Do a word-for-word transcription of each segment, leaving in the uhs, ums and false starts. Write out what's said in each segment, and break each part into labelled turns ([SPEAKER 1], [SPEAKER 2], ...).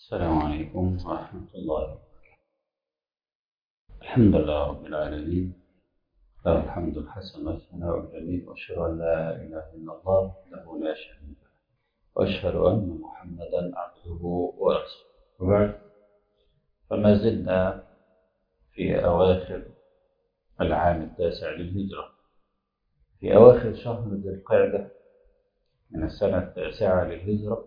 [SPEAKER 1] السلام عليكم ورحمة الله وبركاته. الحمد لله رب العالمين، له الحمد الحسن والثناء الجميل، وأشهد أن لا إله إلا الله وحده لا شريك له، وأشهد أن محمدا عبده ورسوله. وبعد، فما زلنا في أواخر العام التاسع للهجرة، في أواخر شهر ذي القعدة من السنة التاسعة للهجرة.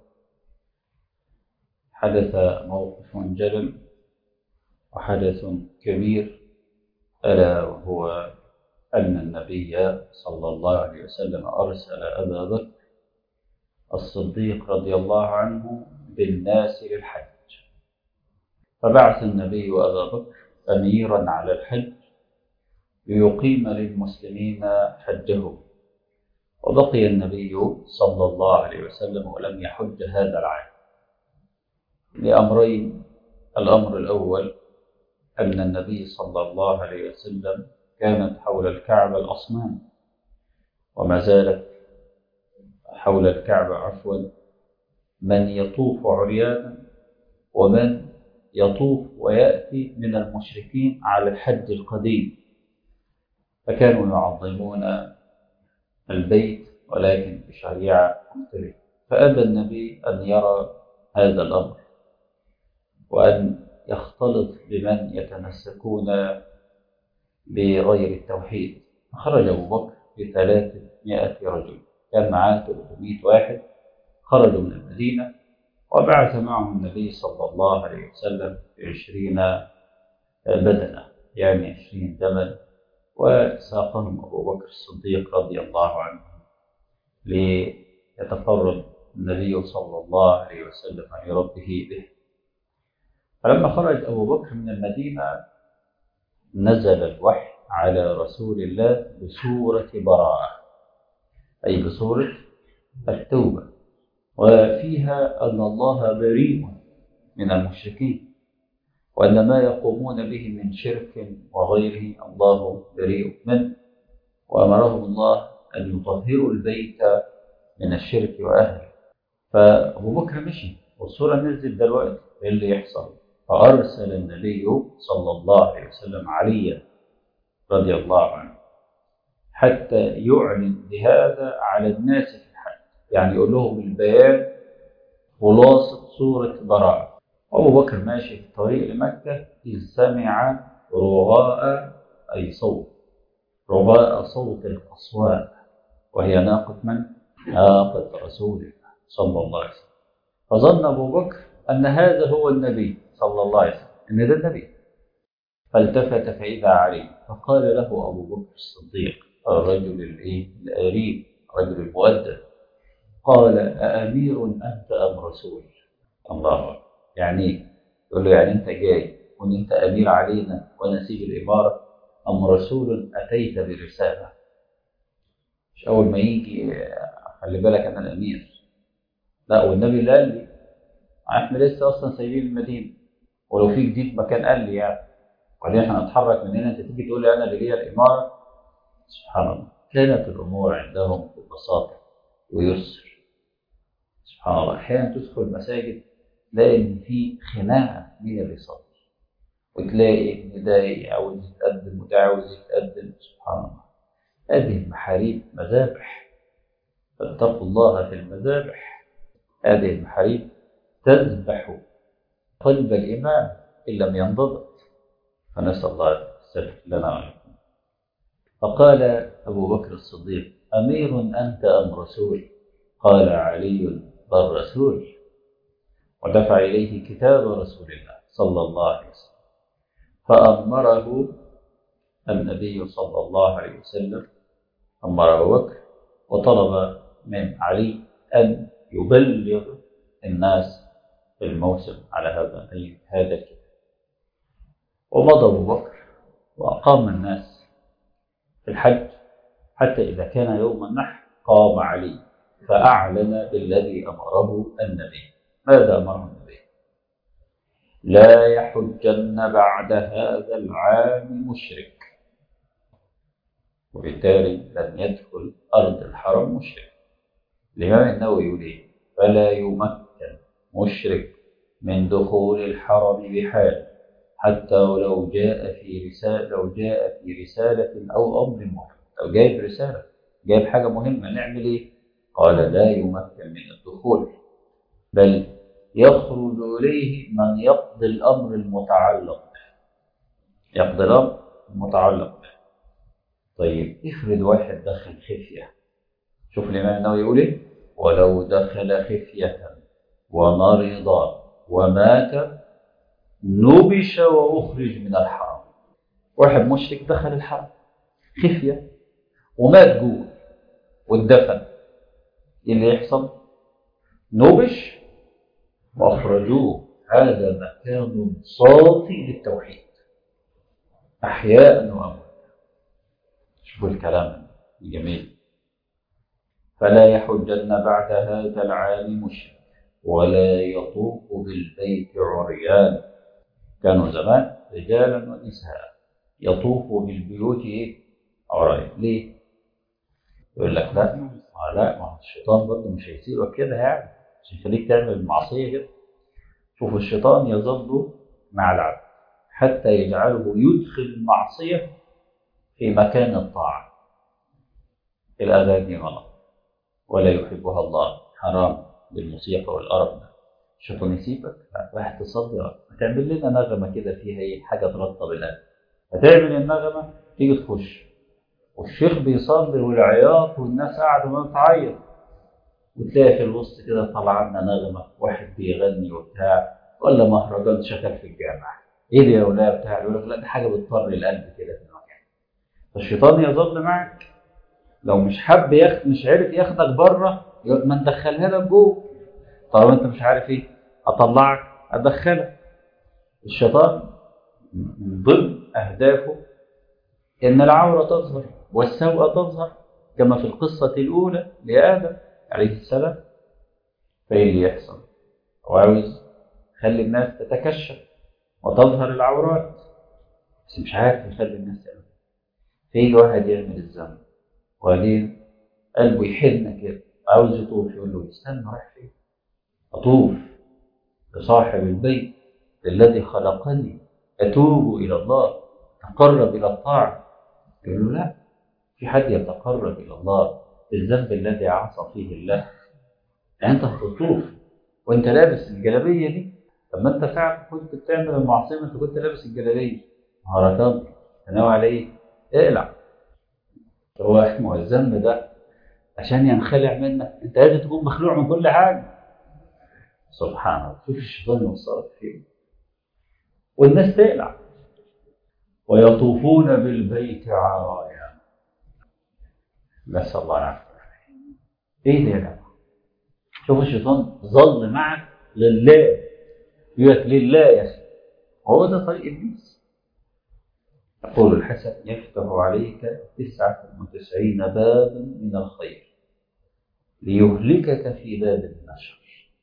[SPEAKER 1] حدث موقف جلل وحدث كبير، ألا وهو أن النبي صلى الله عليه وسلم أرسل أبا بكر الصديق رضي الله عنه بالناس للحج. فبعث النبي أبا بكر أميرا على الحج ليقيم للمسلمين حجهم، وبقي النبي صلى الله عليه وسلم ولم يحج هذا العام لأمرين. الأمر الأول أن النبي صلى الله عليه وسلم كانت حول الكعبة الأصنام، وما زالت حول الكعبة عفوا من يطوف عريانا ومن يطوف ويأتي من المشركين على الحج القديم، فكانوا يعظمون البيت ولكن بشريعة مختلفة. فأبى النبي أن يرى هذا الأمر وأن يختلط بمن يتمسكون بغير التوحيد. خرج أبو بكر بثلاثمائة رجل، كان معاه ثلاثمائة واحد، خرجوا من المدينة وبعث معهم النبي صلى الله عليه وسلم بعشرين بدنة، يعني عشرين جمل، وساقهم أبو بكر الصديق رضي الله عنه ليتقرب النبي صلى الله عليه وسلم لربه به. فلما خرج أبو بكر من المدينة نزل الوحي على رسول الله بسورة براءة، أي بسورة التوبة، وفيها أن الله بريء من المشركين، وأن ما يقومون به من شرك وغيره الله بريء منه، وأمرهم الله أن يطهروا البيت من الشرك وأهله. فأبو بكر مشي والسورة نزلت دلوقتي، إيه اللي يحصل؟ فأرسل النبي صلى الله عليه وسلم عليا رضي الله عنه حتى يعلن بهذا على الناس في الحج، يعني يقول لهم البيان خلاصة سورة براءة. أبو بكر ماشي في الطريق لمكة إذ سمع رغاء، أي صوت، رغاء صوت القصواء، وهي ناقة من؟ ناقة رسول الله صلى الله عليه وسلم. فظن أبو بكر أن هذا هو النبي صلى الله عليه وسلم، إن ده النبي. فالتفت فإذا عليه، فقال له أبو بكر الصديق الرجل القريب الرجل المؤدب، قال: أأمير أنت أم رسول؟ الله أكبر. يعني يقول له يعني أنت جاي وأن أنت أمير علينا ونسيب الإمارة، أم رسول أتيت برسالة؟ مش أول ما يجي خلي بالك أنا الأمير، لا، والنبي اللي قال لي احنا لسه أصلا سايبين المدينة، ولو في جديد مكان قال لي يعني، وبعدين احنا هنتحرك من هنا، أنت تيجي تقول لي أنا اللي ليا الإمارة؟ سبحان الله. كانت الأمور عندهم ببساطة ويسر. سبحان الله. أحيانا تدخل المساجد تلاقي إن في خناقة مين اللي يصلي، وتلاقي إن ده عاوز يتقدم وده عاوز يتقدم. سبحان الله. هذه المحاريب مذابح، فاتقوا الله في المذابح. هذه المحاريب تذبح قلب الإمام إن لم ينضبط، فنسأل الله السلامة لنا ولكم. فقال أبو بكر الصديق: أمير أنت أم رسول؟ قال علي: بل رسول. ودفع إليه كتاب رسول الله صلى الله عليه وسلم، فأمره النبي صلى الله عليه وسلم، أمر أبو بكر وطلب من علي أن يبلغ الناس في الموسم على هذا هذا الكتاب. ومضى أبو بكر وأقام الناس في الحج، حتى إذا كان يوم النحر قام علي فأعلن بالذي أمره النبي. ماذا أمره النبي؟ لا يحجن بعد هذا العام مشرك. وبالتالي لن يدخل أرض الحرم مشرك. الإمام النووي يقول إيه؟ فلا يمكن مشرك من دخول الحرم بحال، حتى ولو جاء في رسالة لو جاء في رسالة أو أمر مهم. لو جايب رسالة، جايب حاجة مهمة، نعمل إيه؟ قال لا يمكن من الدخول، بل يخرج إليه من يقضي الأمر المتعلق به. يقضي الأمر المتعلق به. طيب افرض واحد دخل خفية، شوف الإمام النووي يقول إيه؟ ولو دخل خفية ومرض ومات نبش وأخرج من الحرم. واحد مشرك دخل الحرم خفية ومات جوه واتدفن، ايه اللي يحصل؟ نبش وأخرجوه. هذا مكان صافي للتوحيد أحياء وأموات. شوفوا الكلام الجميل. فلا يحجن بعد هذا العام مشرك ولا يطوف بالبيت عريان. كانوا زمان رجالا ونساء يطوفوا بالبيوت ايه؟ عريان. ليه؟ يقول لك لا آه لا، ما هو الشيطان برضه مش هيسيبك كده يعني عشان يخليك تعمل المعصيه كده. شوف الشيطان يظل مع العبد حتى يجعله يدخل المعصيه في مكان الطاعه. الاغاني غلط ولا يحبها الله، حرام بالموسيقى والقرف ده. الشيطان يسيبك؟ لا، رايح تصلي هتعمل لنا نغمه كده فيها ايه؟ حاجه ترطب القلب. هتعمل النغمه تيجي تخش والشيخ بيصلي والعياط والناس قاعده ما بتعيط، وتلاقي في الوسط كده طلع لنا نغمه واحد بيغني وبتاع، ولا مهرجان شغال في الجامع. ايه ده يا ولاد بتاع؟ يقول لك لا، دي حاجه بتطر القلب كده في المكان. فالشيطان يظل معك، لو مش حب ياخد، مش عارف ياخدك بره، ما ندخلها لك جوه. طب انت مش عارف ايه؟ اطلعك ادخلك. الشيطان من ضمن اهدافه ان العوره تظهر والسوء تظهر، كما في القصه الاولى لادم عليه السلام. فايه اللي يحصل؟ هو عاوز يخلي الناس تتكشف وتظهر العورات، بس مش عارف يخلي الناس تعمل. فيجي واحد يعمل الذنب وبعدين قلبه يحن كده عاوز يطوف، يقول له استنى، رايح فين؟ اطوف لصاحب البيت الذي خلقني، اتوب الى الله، تقرب الى الطاعه. يقول له لا، في حد يتقرب الى الله بالذنب الذي عصى فيه الله؟ يعني انت هتطوف وانت لابس الجلابيه دي؟ طب ما انت فعلا كنت بتعمل المعصيه، انت كنت لابس الجلابيه. مهرجان تناوي على ايه؟ اقلع. هو اسمه الذنب ده عشان ينخلع منك، انت لازم تكون مخلوع من كل حاجه. سبحان الله، شوف الشيطان يوصلك فين. والناس تقلع. ويطوفون بالبيت عرايا. نسال الله العافيه. ايه ده يا جماعه؟ شوف الشيطان ظل معك لله، يقول لك لله يا اخي. هو ده طريق ابليس. يقول الحسن يفتح عليك تسعة وتسعين بابا من الخير ليهلكك في باب النشر.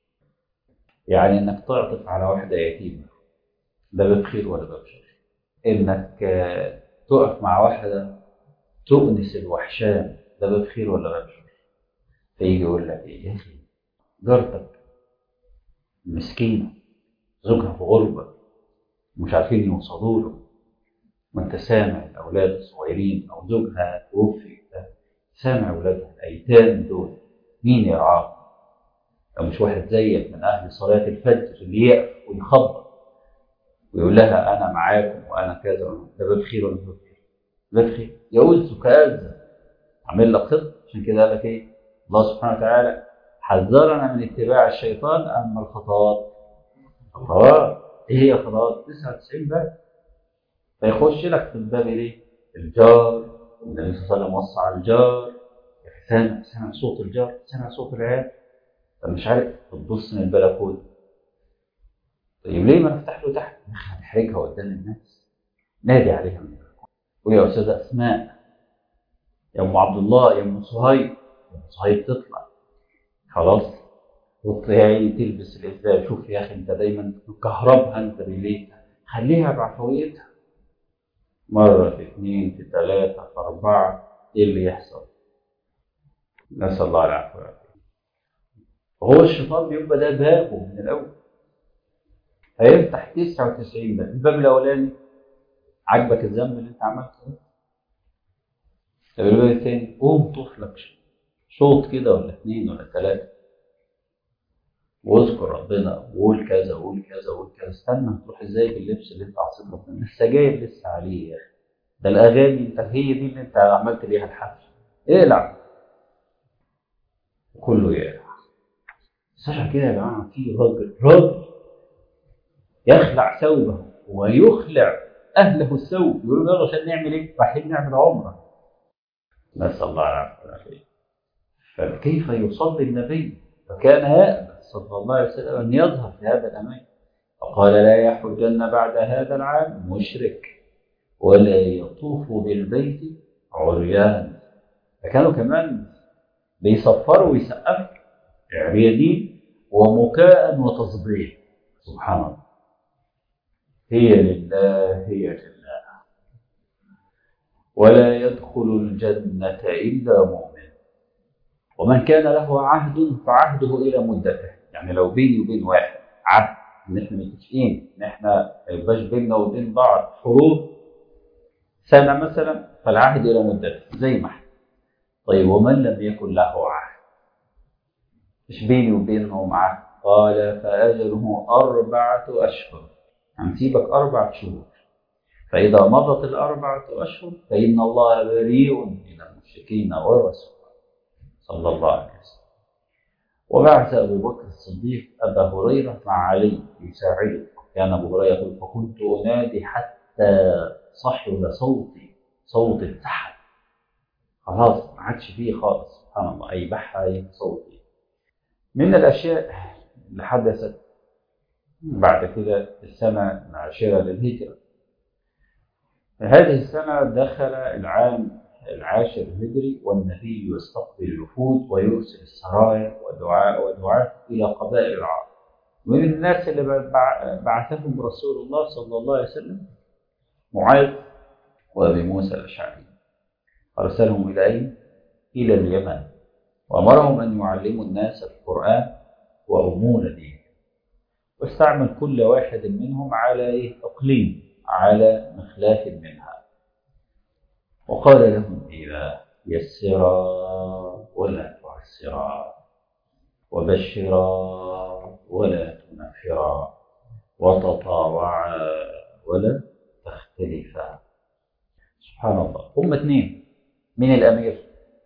[SPEAKER 1] يعني انك تعطف على واحدة يتيمة، ده باب خير ولا باب شر؟ انك تقف مع واحدة تؤنس الوحشان، ده باب خير ولا باب شر؟ فيجي يقول لك ايه يا اخي، جارتك مسكينة زوجها في غربة مش عارفين يوصلوا له، وانت سامع الاولاد الصغيرين او زوجها توفي، سامع اولادها الايتام دول، مين يرعاهم؟ لو مش واحد زيك من اهل صلاه الفجر اللي يقف ويخبط ويقول لها انا معاكم وانا كذا، ده باب خير ولا باب خير؟ باب خير. يؤذك اذى، عامل لك خطه. عشان كده قال لك ايه؟ الله سبحانه وتعالى حذرنا من اتباع الشيطان. اما الخطوات، خطوات ايه هي خطوات؟ تسعة وتسعين باب. فيخش لك في الباب ليه؟ الجار، النبي صلى الله عليه وسلم وصى على الجار، سامع سامع صوت الجار، سامع صوت العيال، طب مش عارف تبص من البلكونه. طيب ليه ما نفتح له تحت؟ هنحرجها قدام الناس، نادي عليها من البلكونه، ويا استاذه اسماء، يا ام عبد الله، يا ام صهيب. يا ام صهيب تطلع خلاص وتلاقي تلبس الازاي. شوف يا اخي، انت دايما مكهربها انت بالليل، خليها بعفويتها. مره في اثنين في ثلاثه في اربعه، ايه اللي يحصل؟ نسال الله العافيه. هو الشيطان بيبقى ده بابه من الاول. هيفتح تسعة وتسعين باب، الباب الاولاني عاجبك الذنب اللي انت عملته ده، طب الباب الثاني قوم طوف لك شوط كده ولا اثنين ولا ثلاثه، واذكر ربنا وقول كذا وقول كذا وقول كذا. استنى تروح ازاي باللبس اللي انت عصيت ربنا؟ السجاير لسه عليه يا اخي، ده الاغاني انت هي دي اللي انت عملت بيها الحفل، اقلع كله يقلع. بس عشان كده يا جماعه في راجل راجل يخلع ثوبه ويخلع اهله الثوب، يقولوا يلا عشان نعمل ايه؟ رايحين نعمل عمره، نسال الله العافيه والعافيه. فكيف يصلي النبي؟ فكان يأبى صلى الله عليه وسلم ان يظهر في هذا الاماكن، فقال لا يحجن بعد هذا العام مشرك ولا يطوف بالبيت عريان. فكانوا كمان بيصفروا ويسقفوا عريانين ومكاء وتصبيح. سبحان الله، هي لله هي لله. ولا يدخل الجنة إلا مؤمن، ومن كان له عهد فعهده إلى مدته. يعني لو بيني وبين واحد عهد إن إحنا متفقين إن إحنا ما يبقاش بيننا وبين بعض حروب سنة مثلا، فالعهد إلى مدته زي ما إحنا. طيب ومن لم يكن له عهد، مش بيني وبينهم عهد، قال فأجله أربعة أشهر، هنسيبك أربعة شهور، فإذا مضت الأربعة أشهر فإن الله بريء من المشركين ورسوله صلى الله عليه وسلم. وبعث أبو بكر الصديق أبا هريرة مع علي يساعده. كان أبو هريرة يقول فكنت أنادي حتى صحب صوتي، صوت اتسحب خلاص ما عادش فيه خالص، سبحان الله، أي بحى صوتي. من الأشياء اللي حدثت بعد كده السنة العاشرة للهجرة، هذه السنة دخل العام العاشر الهجري والنبي يستقبل الوفود ويرسل السرايا ودعاء ودعاء إلى قبائل العرب. من الناس اللي بعثهم رسول الله صلى الله عليه وسلم معاذ وأبي موسى الأشعري، أرسلهم إلى أين؟ إلى اليمن، وأمرهم أن يعلموا الناس القرآن وأمور دينهم، واستعمل كل واحد منهم على إقليم على مخلاف منها، وقال لهم إذا يسرا ولا تعسرا، وبشرا ولا تنفرا، وتطاوعا ولا تختلفا. سبحان الله، هم اثنين من الأمير.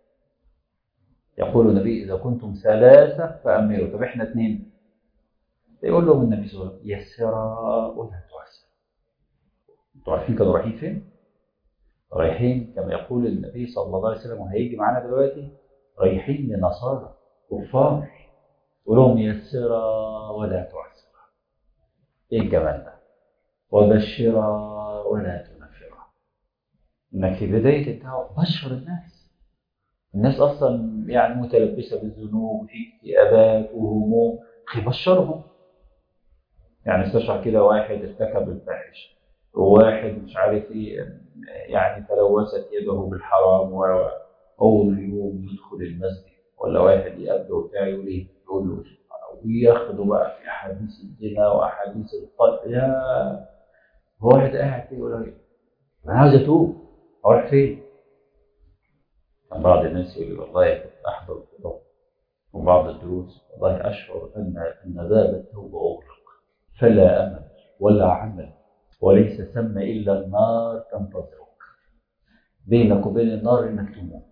[SPEAKER 1] يقول النبي إذا كنتم ثلاثة فأميروا، طب إحنا اثنين، يقول لهم النبي صلى الله عليه وسلم يسرا ولا تعسرا. انتوا عارفين كانوا رايحين فين؟ رايحين كما يقول النبي صلى الله عليه وسلم وهيجي معانا دلوقتي، رايحين لنصارى كفار، يقول لهم يسرا ولا تعسرا. ايه الجمال ده؟ وبشرا ولا تنفرا. انك في بدايه الدعوه بشر الناس، الناس اصلا يعني متلبسه بالذنوب وفي اكتئابات وهموم، بشرهم. يعني استشعر كده واحد ارتكب الفاحش، وواحد مش عارف ايه يعني تلوثت يده بالحرام، واول يوم يدخل المسجد ولا واحد يقابله وبتاع يقول ايه؟ يقول له وياخده بقى في احاديث الزنا واحاديث القتل. يا هو واحد قاعد كده يقول ايه؟ انا عاوز اتوب، اروح فين؟ كان بعض الناس يقول لي والله كنت احضر الخطب وبعض الدروس، والله اشعر ان ان باب التوبه اغلق، فلا امل ولا عمل، وليس ثم الا النار تنتظرك، بينك وبين النار انك تموت.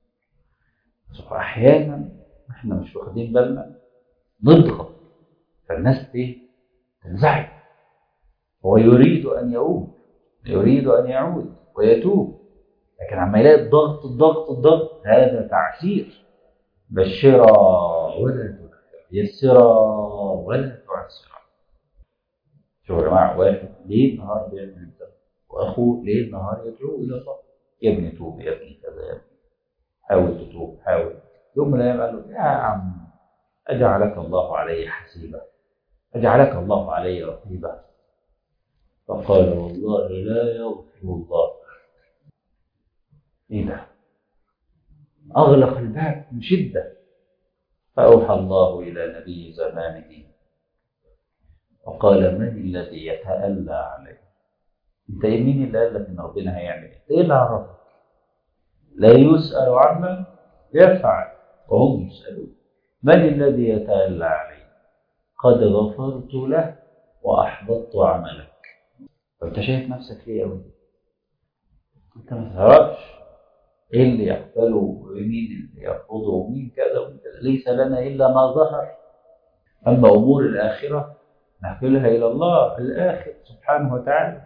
[SPEAKER 1] احيانا احنا مش واخدين بالنا نضغط، فالناس ايه؟ تنزعج. هو يريد ان يعود، يريد ان يعود ويتوب، لكن عما يلاقي الضغط الضغط الضغط هذا تعسير. بشرا ولا تنفر، يسرا ولا تعسرا. شوفوا يا جماعه، واحد ليل نهار بيعمل الذنب واخوه ليل نهار يدعو الى الله، يا ابني توب يا ابني كذا يا ابني، حاول تتوب حاول. يوم من الايام قال له يا عم اجعلك الله علي حسيبا، اجعلك الله علي رقيبا. فقال والله لا يغفر الله. ايه ده؟ اغلق الباب بشده. فاوحى الله الى نبي زمانه فقال من الذي يتألى عليه؟ انت مين اللي قال لك ان ربنا هيعمل ايه؟ ايه اللي عرفك؟ لا يسأل عما يفعل وهم يسألون. من الذي يتألى عليه؟ قد غفرت له وأحبطت عملك. فأنت شايف نفسك ليه أوي؟ أنت ما تعرفش إيه اللي يقبله ومين اللي يرفضه ومين كذا ومين كذا. ليس لنا إلا ما ظهر. أما أمور الآخرة نحملها إلى الله الآخر سبحانه وتعالى.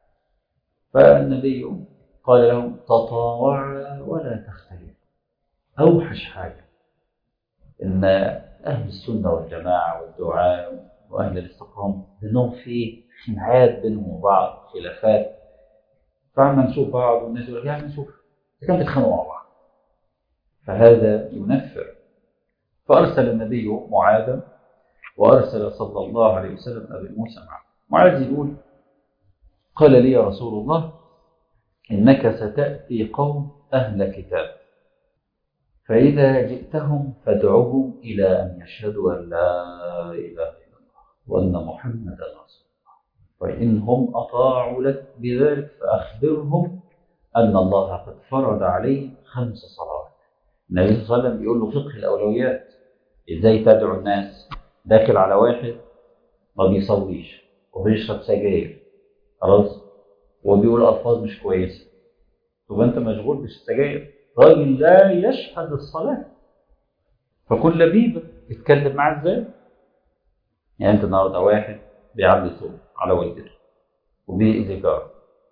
[SPEAKER 1] فالنبي قال لهم تطاوعا ولا تختلفوا. أوحش حاجة إن أهل السنة والجماعة والدعاء وأهل الاستقامة إنهم في خناقات بينهم وبعض، خلافات. فعما نشوف بعض والناس يقول يعني نشوف كانوا بيتخانقوا مع بعض، فهذا ينفر. فأرسل النبي معاذا وأرسل صلى الله عليه وسلم أبي موسى معه. معاذ يقول قال لي يا رسول الله إنك ستأتي قوم أهل كتاب، فإذا جئتهم فادعوهم إلى أن يشهدوا أن لا إله إلا الله وأن محمدا رسول الله، وإنهم أطاعوا لك بذلك فأخبرهم أن الله قد فرض عليهم خمس صلوات. النبي صلى الله عليه وسلم بيقول له فقه الأولويات. إزاي تدعو الناس؟ داخل على واحد ما بيصليش وبيشرب سجاير خلاص وبيقول ألفاظ مش كويسة، تبقى أنت مشغول بالسجاير. راجل لا يشهد الصلاة، فكن لبيبة اتكلم معاه ازاي؟ يعني انت النهارده واحد بيعلي صوت على والدته وبيأذي جاره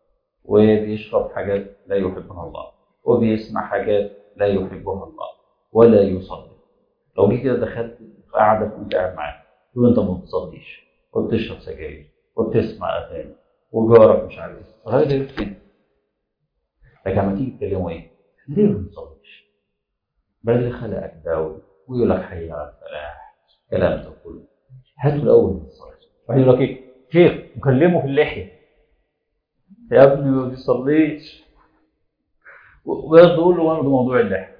[SPEAKER 1] وبيشرب حاجات لا يحبها الله وبيسمع حاجات لا يحبها الله ولا يصلي. لو جيت كده دخلت في قعده كنت قاعد معاه تقول انت ما بتصليش وبتشرب سجاير وبتسمع اغاني وجارك مش عارف ايه، الراجل يقول فين؟ لكن لما تيجي تكلمه ايه؟ ليه ما بتصليش؟ بل اللي خلقك داوي ويقول لك حي على الفلاح، الكلام ده كله هاته الاول من الصلاه. بعدين يقول لك ايه؟ شيخ مكلمه في اللحيه يا ابني ما بيصليش، ويقعد يقول له برضه موضوع اللحيه.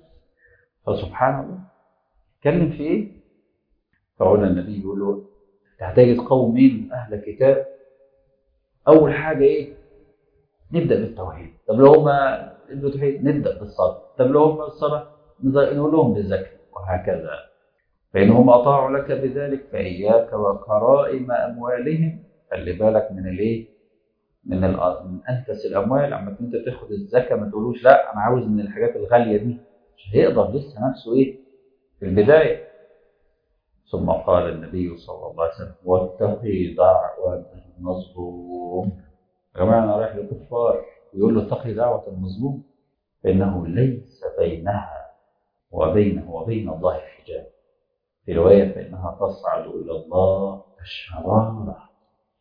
[SPEAKER 1] فسبحان الله اتكلم في ايه؟ فقلنا النبي يقول له تحتاج قوم من اهل كتاب. اول حاجه ايه؟ نبدا بالتوحيد. طب لو هم التوحيد نبدا بالصلاه. طب لو هم الصلاه نقول لهم بالزكاه وهكذا. فإنهم أطاعوا لك بذلك فإياك وكرائم أموالهم. خلي بالك من الإيه؟ من, من أنفس الأموال. عما أنت تاخد الزكاة ما تقولوش لا أنا عاوز من الحاجات الغالية دي، مش هيقدر لسه نفسه إيه؟ في البداية. ثم قال النبي صلى الله عليه وسلم واتقي دعوة المظلوم. يا جماعة أنا رايح للكفار ويقول له اتقي دعوة المظلوم فإنه ليس بينها وبينه وبين الله حجاب. في رواية فإنها تصعد إلى الله الشرارة.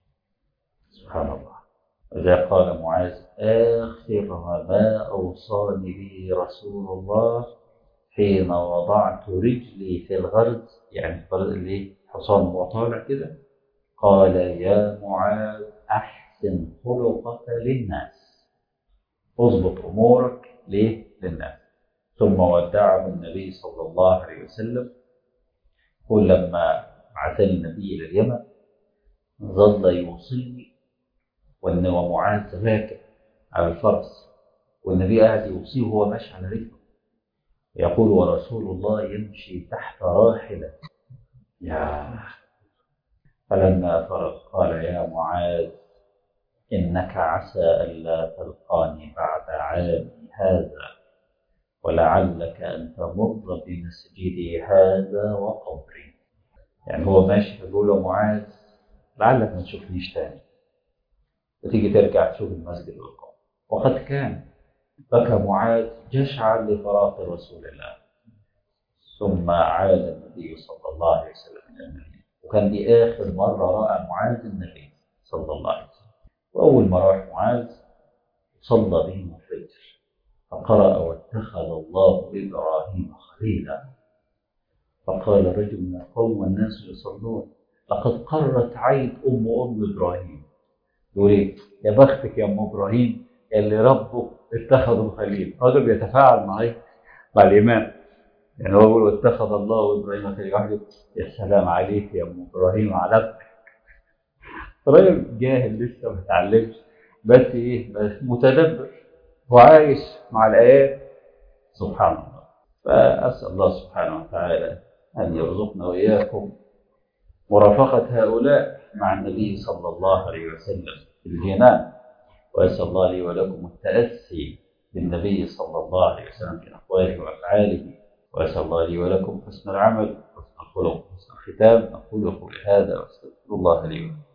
[SPEAKER 1] سبحان الله. وإذا قال معاذ آخر ما أوصاني به رسول الله حين وضعت رجلي في الغرز، يعني الغرز اللي حصان وطالع كده، قال يا معاذ أحسن خلقك للناس، اضبط أمورك ليه؟ للناس. ثم ودعه النبي صلى الله عليه وسلم. قل لما بعثني النبي إلى اليمن ظل يوصيني وأن ومعاذ راكب على الفرس والنبي قاعد يوصيه وهو ماشي على رجله يقول ورسول الله يمشي تحت راحلة. يا فلما فرغ قال يا معاذ إنك عسى ألا تلقاني بعد عامي هذا ولعلك أن تمر بمسجدي هذا وقبري. يعني هو ماشي يقول له معاذ لعلك ما تشوفنيش تاني وتيجي ترجع تشوف المسجد والقبر. وقد كان بكى معاذ جشعا لفراق رسول الله. ثم عاد النبي صلى الله عليه وسلم الى المدينه، وكان دي اخر مره راى معاذ النبي صلى الله عليه وسلم. واول ما راح معاذ صلى بهم الفجر فقرأ واتخذ الله ابراهيم خليلا. فقال رجل من القوم والناس يصلون لقد قرت عين ام ام ابراهيم. يقول ايه؟ يا بختك يا ام ابراهيم اللي ربه اتخذوا خليل. راجل بيتفاعل مع مع الامام، يعني هو بيقول واتخذ الله ابراهيم خليل، واحد يا سلام عليك يا ام ابراهيم على ابنك. راجل جاهل لسه ما اتعلمش، بس ايه، بس متدبر وعايش مع الآيات. سبحان الله. فأسأل الله سبحانه وتعالى أن يرزقنا وإياكم مرافقة هؤلاء مع النبي صلى الله عليه وسلم في الجنان. وأسأل الله لي ولكم التأسي بالنبي صلى الله عليه وسلم في أقواله وأفعاله. وأسأل الله لي ولكم حسن العمل، حسن الخلق، حسن الختام. أقول قولي هذا وأستغفر الله لي ولكم.